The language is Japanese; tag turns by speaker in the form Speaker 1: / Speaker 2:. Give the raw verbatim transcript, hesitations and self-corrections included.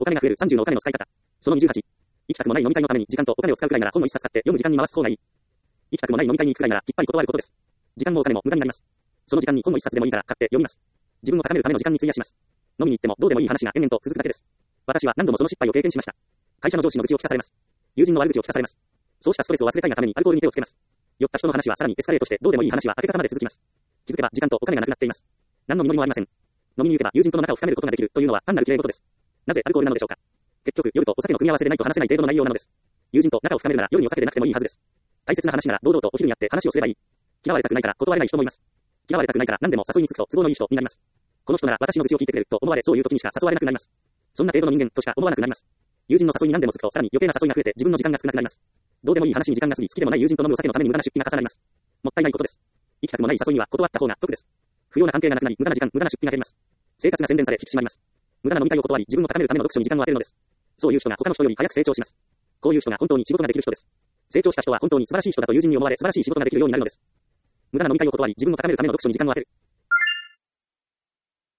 Speaker 1: お金が増えるさんじゅうのお金の使い方。そのにじゅうはち。行きたくもない飲み会のために時間とお金を使うくらいなら本を一冊買って読む時間に回す方がいい。行きたくもない飲み会に行くくらいならきっぱり断ることです。時間もお金も無駄になります。その時間に本を一冊でもいいから買って読みます。自分を高めるための時間に費やします。飲みに行ってもどうでもいい話が延々と続くだけです。私は何度もその失敗を経験しました。会社の上司の愚痴を聞かされます。友人の悪口を聞かされます。そうしたストレスを忘れたいがためにアルコールに手をつけます。酔った人の話はさらにエスカレートしてどうでもいい話は明け方まで続きます。気づけば時間とお金がなくなっています。何の実りもありません。飲みに行けば友人との仲を深めることができるというのは単なる綺麗事です。なぜアルコールなのでしょうか。結局夜とお酒の組み合わせでないと話せない程度の内容なのです。友人と仲を深めるなら夜にお酒でなくてもいいはずです。大切な話なら堂々とお昼にやって話をすればいい。嫌われたくないから断れない人もいます。嫌われたくないから何でも誘いにつくと都合のいい人になります。この人なら私の愚痴を聞いてくれると思われそういう時にしか誘われなくなります。そんな程度の人間としか思わなくなります。友人の誘いに何でもつくとさらに余計な誘いが増えて自分の時間が少なくなります。どうでもいい話に時間が過ぎ好きでもない友人と飲むお酒のために無駄な出費が重なります。もったいないことです。行きたくもない誘いには断った方が得です。不要な関係がなくなり無駄な時間、無駄な出費が減ります。生活が洗練され引き締まります。無駄な飲み会を断り自分を高めるための読書に時間を当てるのです。そういう人が他の人より早く成長します。こういう人が本当に仕事ができる人です。成長した人は本当に素晴らしい人だと友人に思われ素晴らしい仕事ができるようになるのです。無駄な飲み会を断り自分を高めるための読書に時間を当てる。